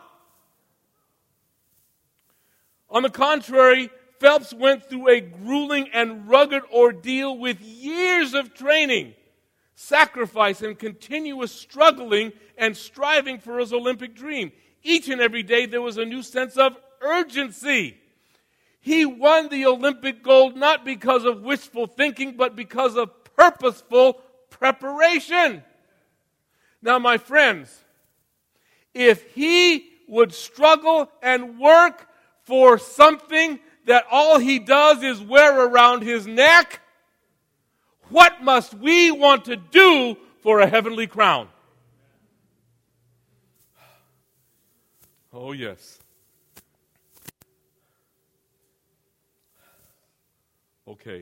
On the contrary, Phelps went through a grueling and rugged ordeal with years of training, sacrifice, and continuous struggling and striving for his Olympic dream. Each and every day there was a new sense of urgency. He won the Olympic gold not because of wishful thinking, but because of purposeful preparation. Now, my friends, if he would struggle and work for something that all he does is wear around his neck, what must we want to do for a heavenly crown? Oh, yes. Okay.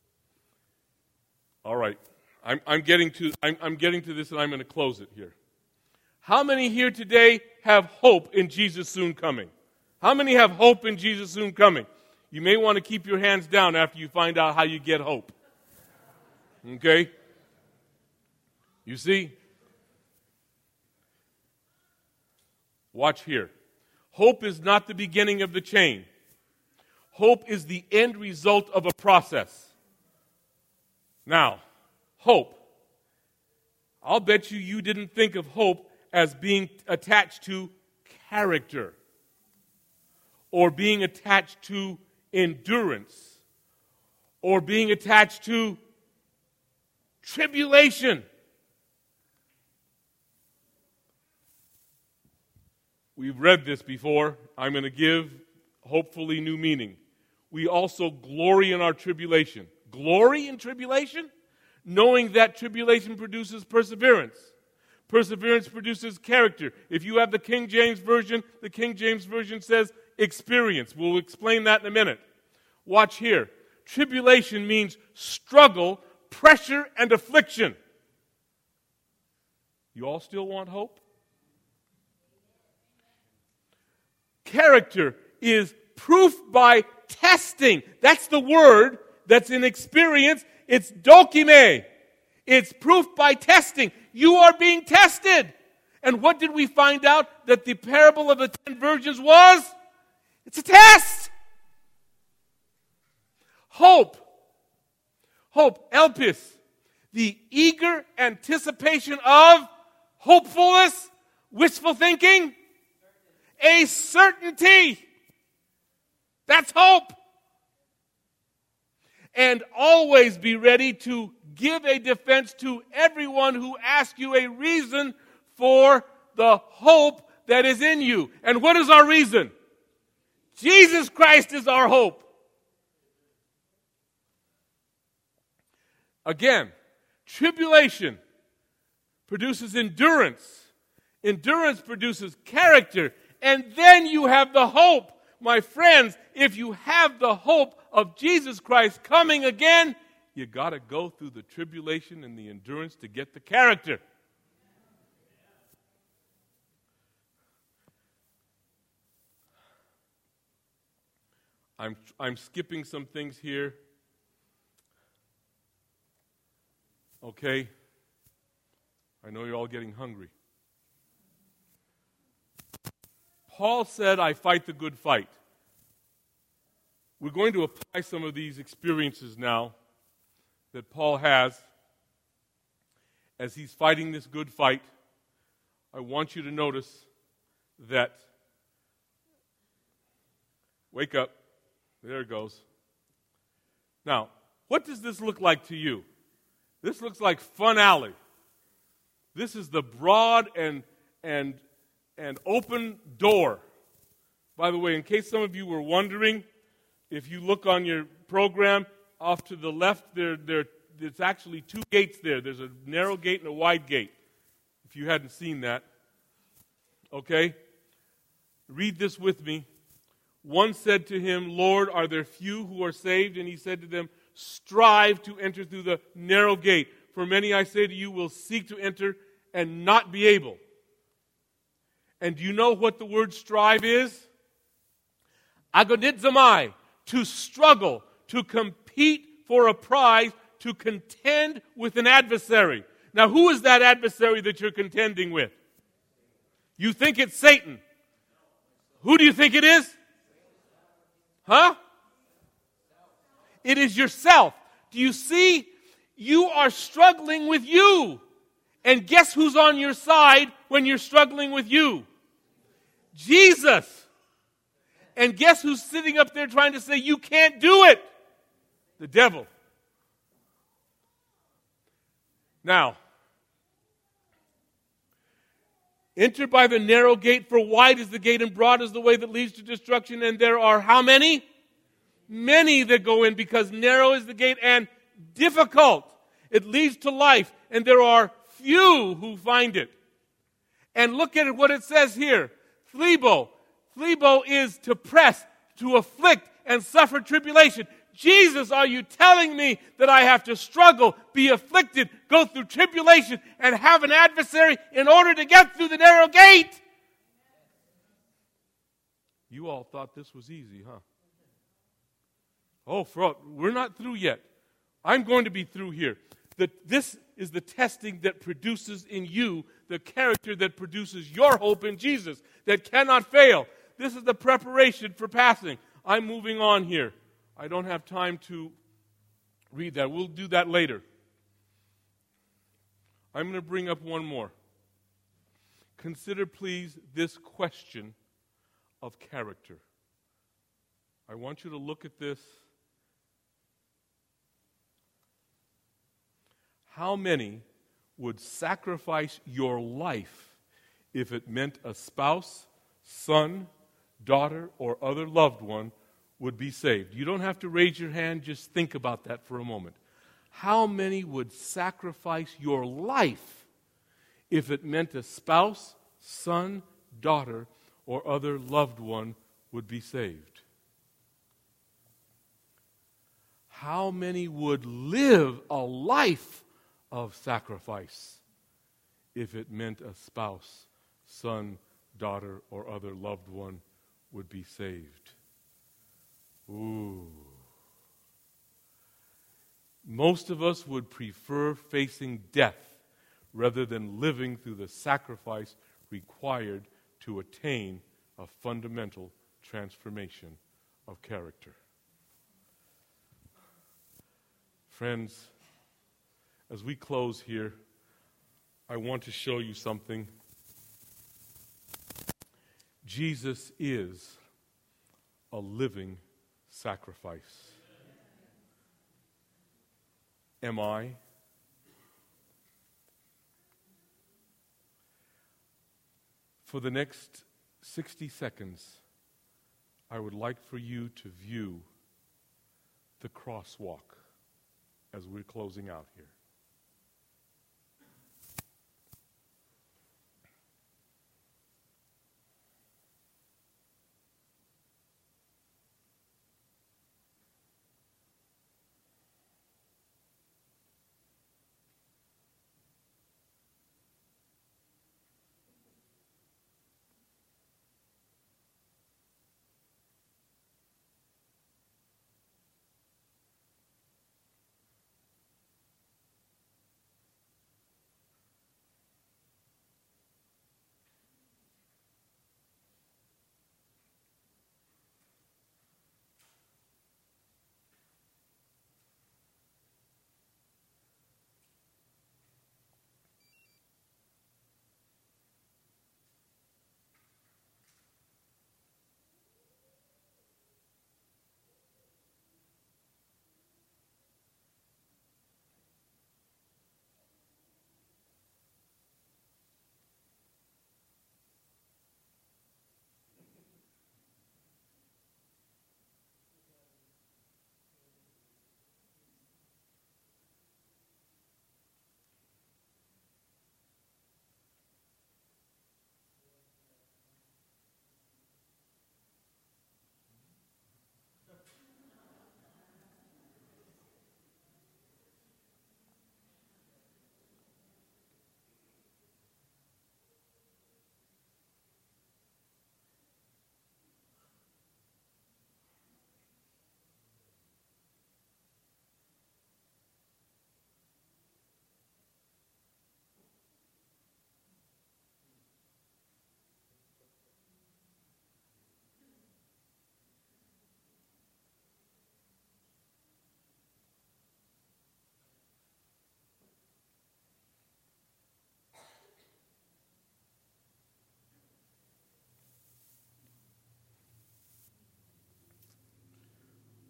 All right. I'm, I'm getting to I'm, I'm getting to this, and I'm going to close it here. How many here today have hope in Jesus soon coming? How many have hope in Jesus soon coming? You may want to keep your hands down after you find out how you get hope. Okay? You see? Watch here. Hope is not the beginning of the chain. Hope is the end result of a process. Now, hope. I'll bet you you didn't think of hope as being attached to character or being attached to endurance or being attached to tribulation. We've read this before. I'm going to give, hopefully, new meaning. We also glory in our tribulation. Glory in tribulation? Knowing that tribulation produces perseverance. Perseverance produces character. If you have the King James Version, the King James Version says experience. We'll explain that in a minute. Watch here. Tribulation means struggle, pressure, and affliction. You all still want hope? Character is proof by testing. That's the word that's in experience. It's dokime. It's proof by testing. You are being tested. And what did we find out that the parable of the ten virgins was? It's a test. Hope. Hope, elpis. The eager anticipation of hopefulness, wishful thinking, a certainty. That's hope. And always be ready to give a defense to everyone who asks you a reason for the hope that is in you. And what is our reason? Jesus Christ is our hope. Again, tribulation produces endurance. Endurance produces character. And then you have the hope. My friends, if you have the hope of Jesus Christ coming again, you got to go through the tribulation and the endurance to get the character. I'm I'm skipping some things here Okay? I know you're all getting hungry. Paul said, I fight the good fight. We're going to apply some of these experiences now that Paul has as he's fighting this good fight. I want you to notice that, wake up, there it goes. Now, what does this look like to you? This looks like Fun Alley. This is the broad and and and open door. By the way, in case some of you were wondering, if you look on your program, off to the left, there, there, there's actually two gates there. There's a narrow gate and a wide gate, if you hadn't seen that. Okay? Read this with me. One said to him, Lord, are there few who are saved? And he said to them, strive to enter through the narrow gate. For many, I say to you, will seek to enter and not be able. And do you know what the word strive is? Agonizomai, to struggle, to compete for a prize, to contend with an adversary. Now, who is that adversary that you're contending with? You think it's Satan. Who do you think it is? Huh? It is yourself. Do you see? You are struggling with you. And guess who's on your side when you're struggling with you? Jesus. And guess who's sitting up there trying to say, you can't do it? The devil. Now, enter by the narrow gate, for wide is the gate and broad is the way that leads to destruction, and there are how many? Many that go in, because narrow is the gate and difficult. It leads to life, and there are few who find it. And look at what it says here. Phlebo. Phlebo is to press, to afflict, and suffer tribulation. Jesus, are you telling me that I have to struggle, be afflicted, go through tribulation, and have an adversary in order to get through the narrow gate? You all thought this was easy, huh? Oh, for, we're not through yet. I'm going to be through here. The, this is the testing that produces in you the character that produces your hope in Jesus, that cannot fail. This is the preparation for passing. I'm moving on here. I don't have time to read that. We'll do that later. I'm going to bring up one more. Consider, please, this question of character. I want you to look at this. How many would sacrifice your life if it meant a spouse, son, daughter, or other loved one would be saved? You don't have to raise your hand, just think about that for a moment. How many would sacrifice your life if it meant a spouse, son, daughter, or other loved one would be saved? How many would live a life of sacrifice if it meant a spouse, son, daughter, or other loved one would be saved? Ooh. Most of us would prefer facing death rather than living through the sacrifice required to attain a fundamental transformation of character. Friends, as we close here, I want to show you something. Jesus is a living sacrifice. Am I? For the next sixty seconds, I would like for you to view the crosswalk as we're closing out here.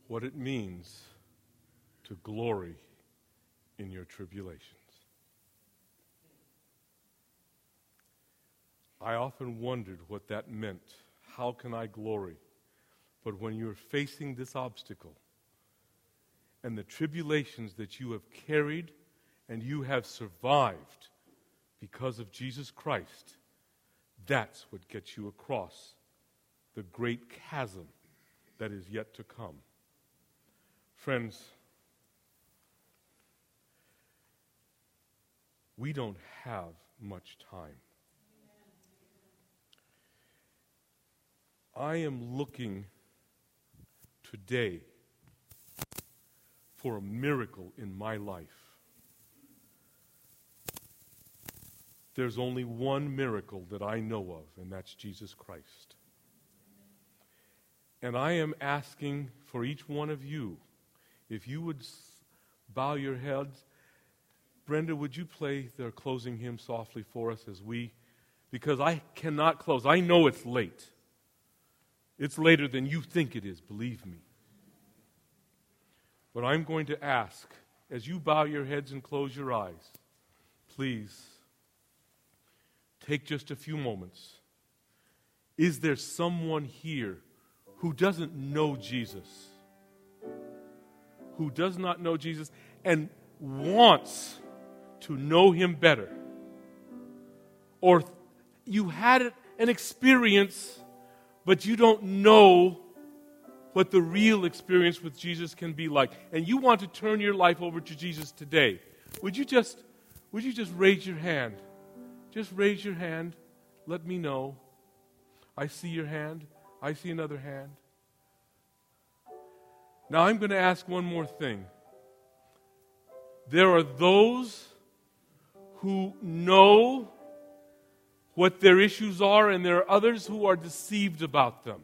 what it means to glory in your tribulations. I often wondered what that meant. How can I glory? But when you're facing this obstacle and the tribulations that you have carried and you have survived because of Jesus Christ, that's what gets you across the great chasm that is yet to come. Friends, we don't have much time. I am looking today for a miracle in my life. There's only one miracle that I know of, and that's Jesus Christ. And I am asking for each one of you, if you would bow your heads. Brenda, would you play their closing hymn softly for us as we, because I cannot close. I know it's late. It's later than you think it is, believe me. But I'm going to ask, as you bow your heads and close your eyes, please take just a few moments. Is there someone here who doesn't know Jesus? Who does not know Jesus and wants to know him better? Or you had an experience, but you don't know what the real experience with Jesus can be like, and you want to turn your life over to Jesus today. Would you just, would you just raise your hand? Just raise your hand. Let me know. I see your hand. I see another hand. Now I'm going to ask one more thing. There are those who know what their issues are, and there are others who are deceived about them.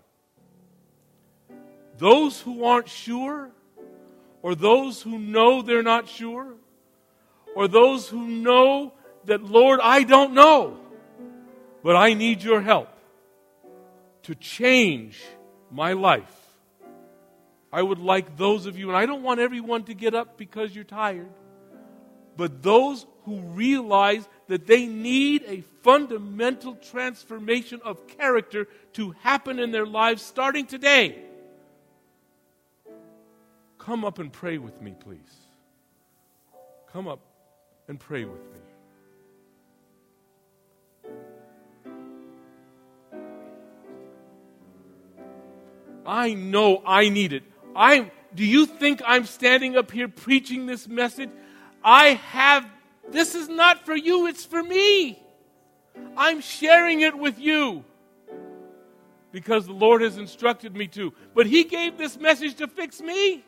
Those who aren't sure, or those who know they're not sure, or those who know that, Lord, I don't know, but I need your help to change my life. I would like those of you, and I don't want everyone to get up because you're tired, but those who realize that they need a fundamental transformation of character to happen in their lives starting today. Come up and pray with me, please. Come up and pray with me. I know I need it. I do you think I'm standing up here preaching this message? I have, this is not for you, it's for me. I'm sharing it with you because the Lord has instructed me to. But He gave this message to fix me.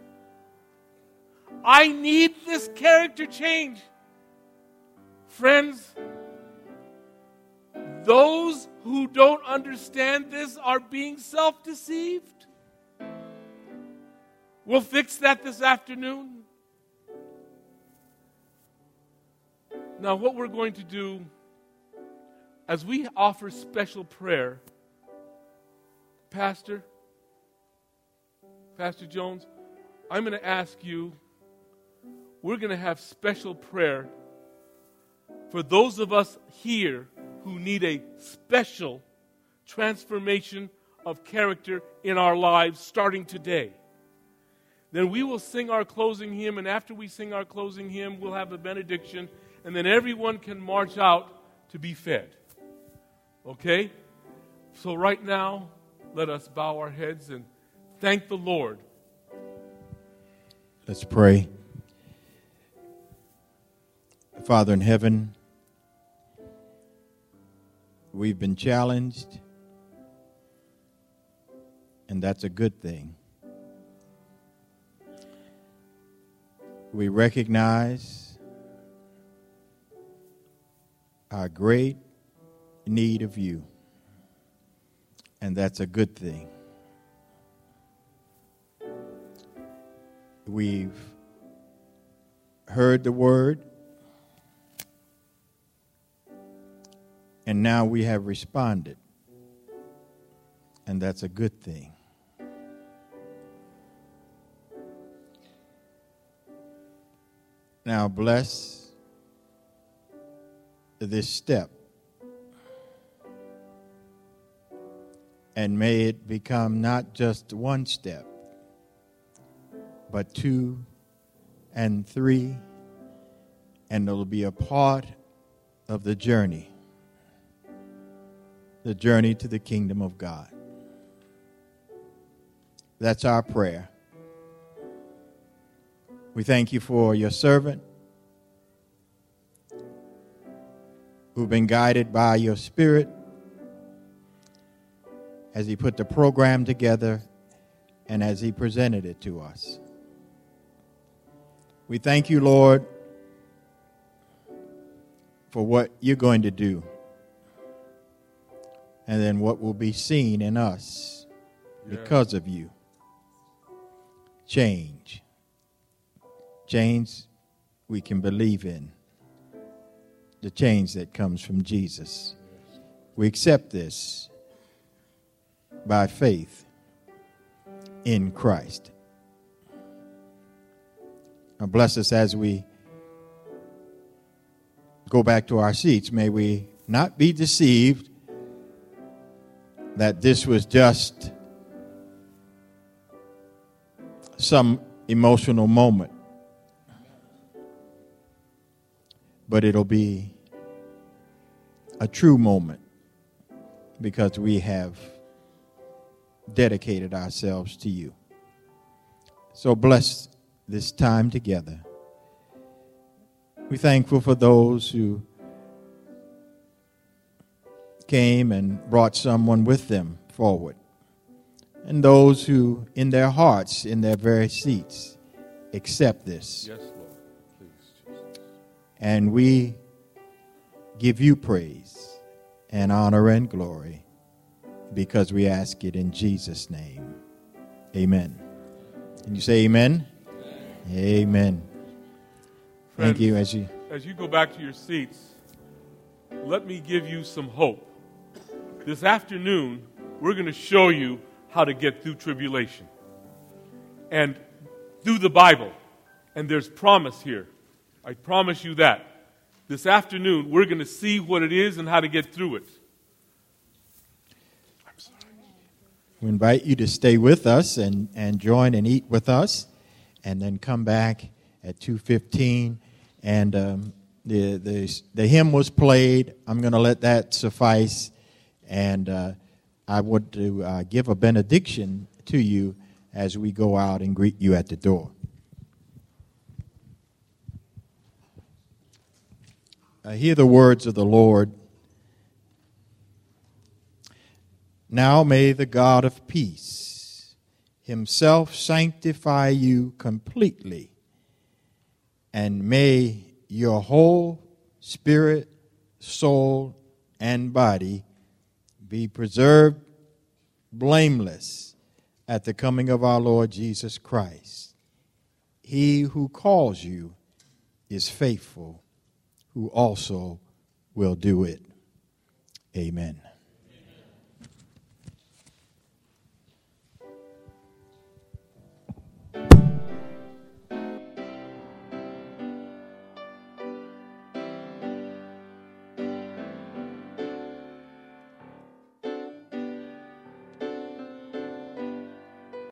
I need this character change. Friends, those who don't understand this are being self-deceived. We'll fix that this afternoon. Now, what we're going to do, as we offer special prayer, Pastor, Pastor Jones, I'm going to ask you, we're going to have special prayer for those of us here who need a special transformation of character in our lives starting today. Then we will sing our closing hymn, and after we sing our closing hymn, we'll have a benediction, and then everyone can march out to be fed. Okay? So right now, let us bow our heads and thank the Lord. Let's pray. Father in heaven, we've been challenged, and that's a good thing. We recognize our great need of you, and that's a good thing. We've heard the word, and now we have responded, and that's a good thing. Now bless this step, and may it become not just one step, but two and three, and it'll be a part of the journey, the journey to the kingdom of God. That's our prayer. We thank you for your servant who've been guided by your Spirit as he put the program together and as he presented it to us. We thank you, Lord, for what you're going to do and then what will be seen in us because of you. Change. Change we can believe in. The change that comes from Jesus. We accept this by faith in Christ. Now bless us as we go back to our seats. May we not be deceived that this was just some emotional moment, but it'll be a true moment because we have dedicated ourselves to you. So bless this time together. We're thankful for those who came and brought someone with them forward, and those who in their hearts, in their very seats, accept this. Yes, Lord. Please, Jesus. And we give you praise and honor and glory because we ask it in Jesus' name. Amen. Can you say amen? Amen. Amen. Thank Friends, you. As you as you go back to your seats, let me give you some hope. This afternoon, we're going to show you how to get through tribulation and through the Bible. And there's promise here. I promise you that. This afternoon, we're going to see what it is and how to get through it. I'm sorry. We invite you to stay with us and, and join and eat with us, and then come back at two fifteen. And um, the, the, the hymn was played. I'm going to let that suffice. And uh, I want to uh, give a benediction to you as we go out and greet you at the door. Uh, hear the words of the Lord. Now may the God of peace himself sanctify you completely, and may your whole spirit, soul, and body be preserved blameless at the coming of our Lord Jesus Christ. He who calls you is faithful, who also will do it. Amen.